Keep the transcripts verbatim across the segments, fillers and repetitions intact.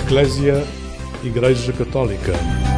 Eclésia, Igreja Católica.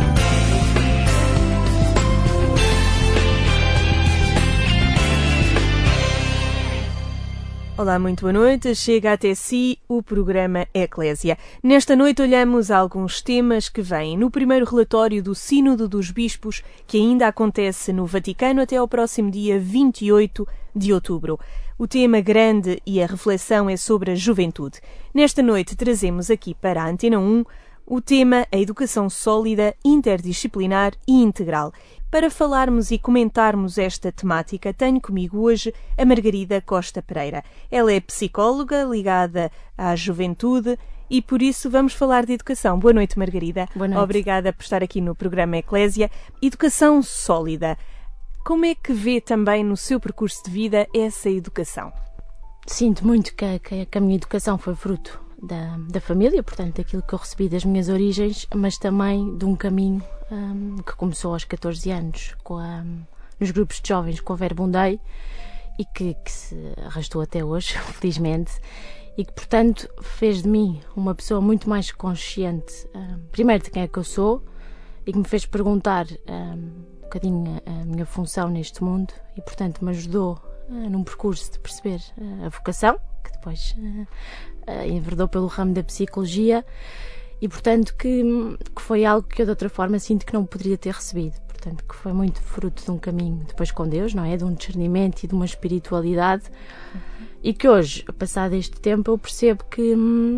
Olá, muito boa noite. Chega até si o programa Eclésia. Nesta noite olhamos alguns temas que vêm no primeiro relatório do Sínodo dos Bispos, que ainda acontece no Vaticano até ao próximo dia vinte e oito de outubro. O tema grande e a reflexão é sobre a juventude. Nesta noite trazemos aqui para a Antena um o tema A Educação Sólida, Interdisciplinar e Integral. Para falarmos e comentarmos esta temática, tenho comigo hoje a Margarida Costa Pereira. Ela é psicóloga ligada à juventude e, por isso, vamos falar de educação. Boa noite, Margarida. Boa noite. Obrigada por estar aqui no programa Eclésia. Educação sólida. Como é que vê também no seu percurso de vida essa educação? Sinto muito que, que, que a minha educação foi fruto da, da família, portanto, daquilo que eu recebi das minhas origens, mas também de um caminho um, que começou aos catorze anos, com a, nos grupos de jovens com a Verbo Day, e que, que se arrastou até hoje, felizmente, e que, portanto, fez de mim uma pessoa muito mais consciente, um, primeiro de quem é que eu sou, e que me fez perguntar um, um bocadinho a, a minha função neste mundo, e, portanto, me ajudou uh, num percurso de perceber uh, a vocação, que depois uh, uh, enverdou pelo ramo da psicologia, e, portanto, que, que foi algo que eu, de outra forma, sinto que não poderia ter recebido. Portanto, que foi muito fruto de um caminho depois com Deus, não é? De um discernimento e de uma espiritualidade. Uhum. E que hoje, passado este tempo, eu percebo que,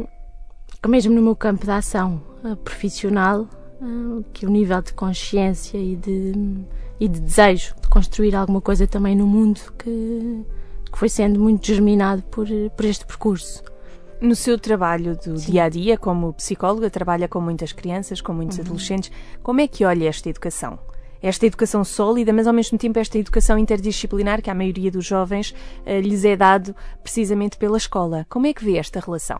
que mesmo no meu campo de ação uh, profissional, uh, que o nível de consciência e de, e de desejo de construir alguma coisa também no mundo que, que foi sendo muito germinado por, por este percurso. No seu trabalho do Sim. dia a dia, como psicóloga, trabalha com muitas crianças, com muitos uhum. adolescentes. Como é que olha esta educação? Esta educação sólida, mas ao mesmo tempo esta educação interdisciplinar que a maioria dos jovens uh, lhes é dado precisamente pela escola. Como é que vê esta relação?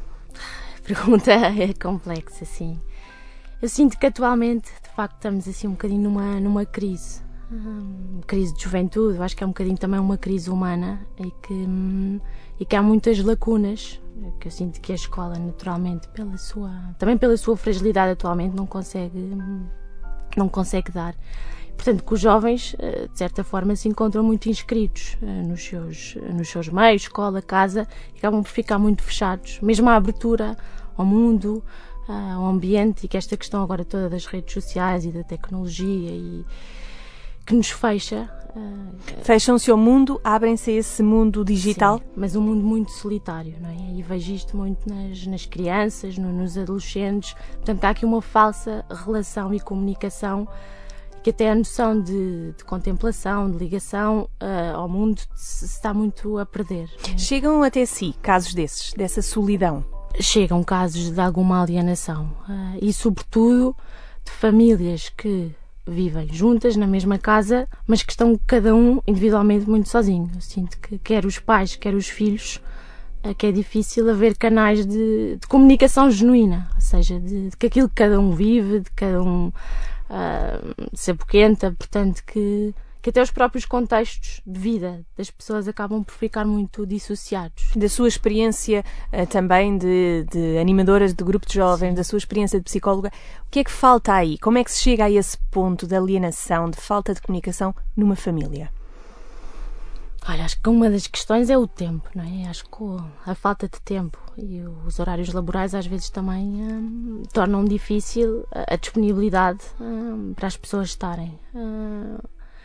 A pergunta é complexa, sim. Eu sinto que atualmente, de facto, estamos assim um bocadinho numa, numa crise. Uma crise de juventude, eu acho que é um bocadinho também uma crise humana e que, e que há muitas lacunas que eu sinto que a escola naturalmente pela sua, também pela sua fragilidade atualmente não consegue, não consegue dar. Portanto, que os jovens de certa forma se encontram muito inscritos nos seus, nos seus meios, escola, casa, e acabam por ficar muito fechados, mesmo à abertura ao mundo, ao ambiente, e que esta questão agora toda das redes sociais e da tecnologia e que nos fecha. Uh, Fecham-se ao mundo, abrem-se a esse mundo digital? Sim, mas um mundo muito solitário, não é? E vejo isto muito nas, nas crianças, no, nos adolescentes. Portanto, há aqui uma falsa relação e comunicação, que até a noção de, de contemplação, de ligação uh, ao mundo se está muito a perder. Chegam até si casos desses, dessa solidão? Chegam casos de alguma alienação uh, e, sobretudo, de famílias que vivem juntas na mesma casa, mas que estão cada um individualmente muito sozinho. Eu sinto que quer os pais, quer os filhos, que é difícil haver canais de, de comunicação genuína, ou seja, de, de que aquilo que cada um vive, de cada um uh, se apoquenta, portanto que, que até os próprios contextos de vida das pessoas acabam por ficar muito dissociados. Da sua experiência uh, também de, de animadoras de grupo de jovens, Sim. da sua experiência de psicóloga, o que é que falta aí? Como é que se chega a esse ponto de alienação, de falta de comunicação numa família? Olha, acho que uma das questões é o tempo, não é? Acho que a falta de tempo e os horários laborais às vezes também hum, tornam difícil a, a disponibilidade hum, para as pessoas estarem. Hum,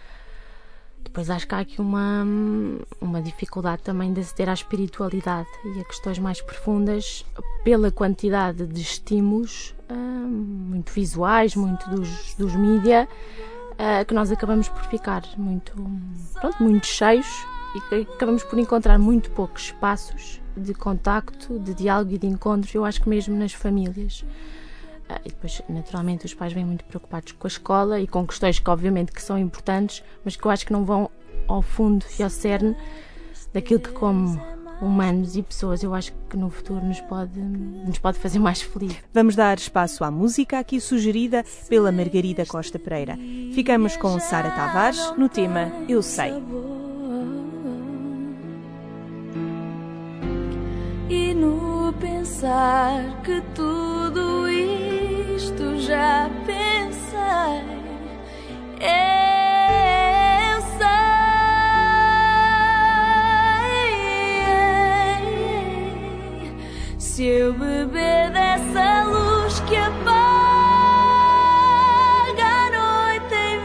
Depois acho que há aqui uma, uma dificuldade também de aceder à espiritualidade e a questões mais profundas pela quantidade de estímulos, uh, muito visuais, muito dos, dos mídia, uh, que nós acabamos por ficar muito, pronto, muito cheios e que acabamos por encontrar muito poucos espaços de contacto, de diálogo e de encontro, eu acho que mesmo nas famílias. Ah, e depois, naturalmente, os pais vêm muito preocupados com a escola e com questões que, obviamente, que são importantes, mas que eu acho que não vão ao fundo e ao cerne daquilo que, como humanos e pessoas, eu acho que no futuro nos pode, nos pode fazer mais felizes. Vamos dar espaço à música aqui sugerida pela Margarida Costa Pereira. Ficamos com Sara Tavares no tema Eu Sei. E no pensar que tudo isto já pensei. Eu sei. Se eu beber dessa luz que apaga a noite em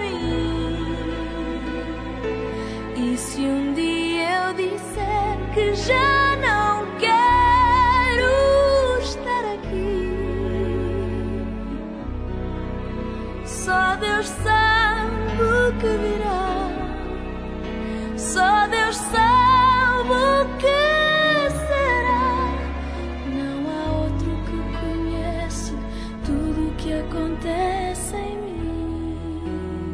mim, e se um dia eu disser que já não quero estar aqui, só Deus sabe o que virá, só Deus sabe o que será. Não há outro que conhece tudo o que acontece em mim.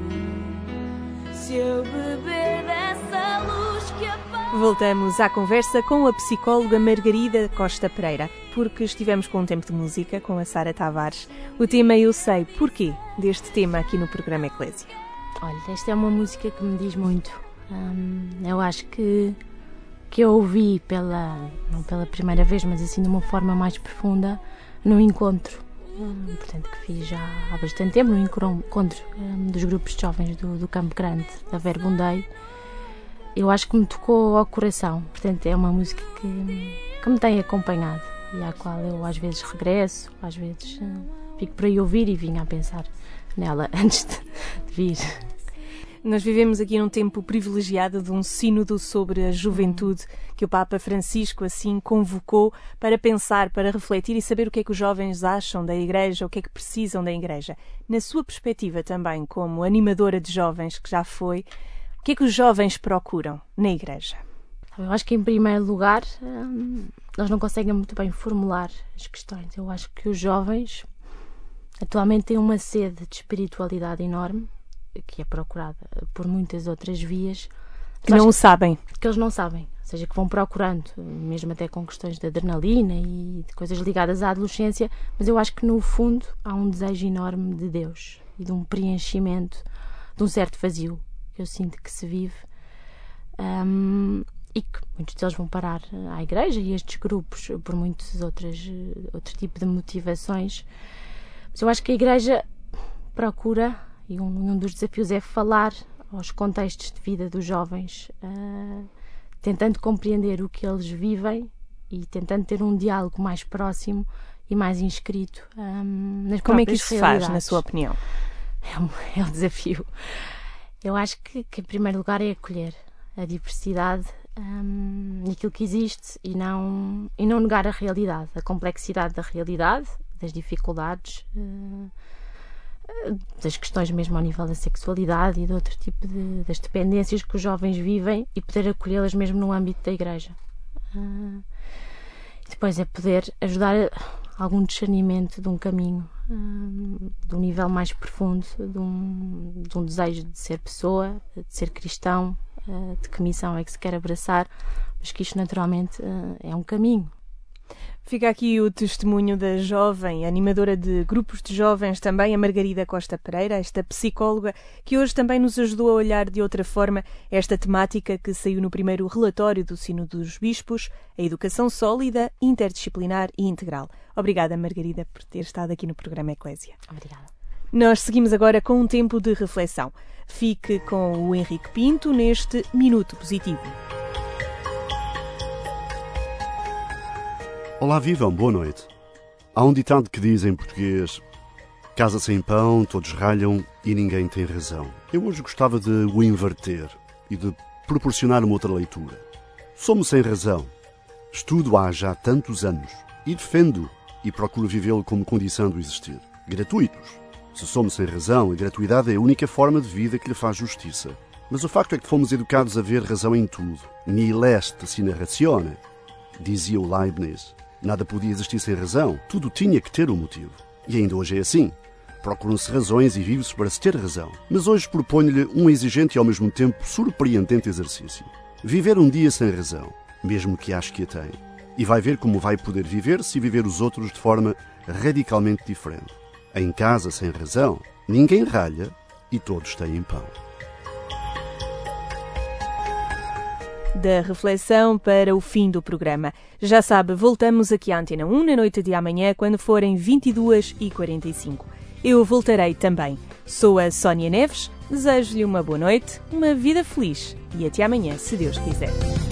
Se eu beber dessa luz que apaga... Voltamos à conversa com a psicóloga Margarida Costa Pereira, porque estivemos com um tempo de música com a Sara Tavares. O tema Eu Sei. Porquê deste tema aqui no programa Eclésia? Olha, esta é uma música que me diz muito. Hum, eu acho que, que eu ouvi pela, não pela primeira vez, mas assim de uma forma mais profunda, num encontro, hum, portanto, que fiz já há bastante tempo, num encontro hum, dos grupos de jovens do, do Campo Grande, da Verbundei. Eu acho que me tocou ao coração, portanto é uma música que, que me tem acompanhado e à qual eu às vezes regresso, às vezes hum, fico por aí ouvir e vim a pensar nela antes de, de vir. Nós vivemos aqui num tempo privilegiado de um sínodo sobre a juventude que o Papa Francisco assim convocou para pensar, para refletir e saber o que é que os jovens acham da Igreja, o que é que precisam da Igreja. Na sua perspectiva também, como animadora de jovens que já foi, o que é que os jovens procuram na Igreja? Eu acho que, em primeiro lugar, hum, eles não conseguem muito bem formular as questões. Eu acho que os jovens atualmente têm uma sede de espiritualidade enorme, que é procurada por muitas outras vias. Que não o sabem. Que eles não sabem. Ou seja, que vão procurando, mesmo até com questões de adrenalina e de coisas ligadas à adolescência, mas eu acho que, no fundo, há um desejo enorme de Deus e de um preenchimento, de um certo vazio que eu sinto que se vive. Um, e que muitos deles vão parar à Igreja e estes grupos por muitos outros, outros tipos de motivações. Mas eu acho que a Igreja procura, e um, um dos desafios é falar aos contextos de vida dos jovens, uh, tentando compreender o que eles vivem e tentando ter um diálogo mais próximo e mais inscrito um, nas próprias realidades. Como é que isso se faz, na sua opinião? É um, é um desafio. Eu acho que, que, em primeiro lugar, é acolher a diversidade um, naquilo que existe e não, e não negar a realidade, a complexidade da realidade, das dificuldades, uh, das questões mesmo ao nível da sexualidade e de outro tipo de das dependências que os jovens vivem e poder acolhê-las mesmo no âmbito da Igreja. Uh, e depois é poder ajudar a algum discernimento de um caminho, um, de um nível mais profundo, de um, de um desejo de ser pessoa, de ser cristão, uh, de que missão é que se quer abraçar, mas que isto naturalmente uh, é um caminho. Fica aqui o testemunho da jovem, animadora de grupos de jovens também, a Margarida Costa Pereira, esta psicóloga que hoje também nos ajudou a olhar de outra forma esta temática que saiu no primeiro relatório do Sínodo dos Bispos, a educação sólida, interdisciplinar e integral. Obrigada, Margarida, por ter estado aqui no programa Eclésia. Obrigada. Nós seguimos agora com um tempo de reflexão. Fique com o Henrique Pinto neste Minuto Positivo. Olá, vivam, boa noite. Há um ditado que diz em português: casa sem pão, todos ralham e ninguém tem razão. Eu hoje gostava de o inverter e de proporcionar uma outra leitura. Somos sem razão. Estudo há já tantos anos e defendo e procuro vivê-lo como condição do existir. Gratuitos. Se somos sem razão, a gratuidade é a única forma de vida que lhe faz justiça. Mas o facto é que fomos educados a ver razão em tudo. Nihil est sine ratione, dizia o Leibniz. Nada podia existir sem razão, tudo tinha que ter um motivo. E ainda hoje é assim. Procuram-se razões e vive-se para se ter razão. Mas hoje proponho-lhe um exigente e ao mesmo tempo surpreendente exercício. Viver um dia sem razão, mesmo que ache que a tem. E vai ver como vai poder viver se viver os outros de forma radicalmente diferente. Em casa sem razão, ninguém ralha e todos têm pão. da reflexão para o fim do programa. Já sabe, voltamos aqui à Antena um na noite de amanhã, quando forem vinte e duas e quarenta e cinco. Eu voltarei também. Sou a Sónia Neves, desejo-lhe uma boa noite, uma vida feliz e até amanhã, se Deus quiser.